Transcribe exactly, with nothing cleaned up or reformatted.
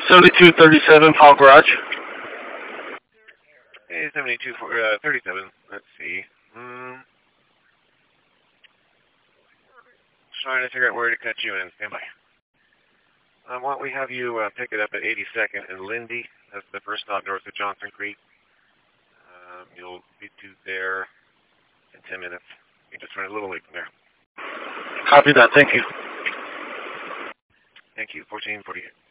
seventy-two thirty-seven, Paul Garage. Hey, seventy-two thirty-seven. Let's see. Hmm. Trying to figure out where to cut you in. Stand by. I want we have you uh, pick it up at eighty-second and Lindy. That's the first stop north of Johnson Creek. Um, you'll be to there in ten minutes. You just run a little late from there. Copy that. Thank you. Thank you. fourteen forty-eight.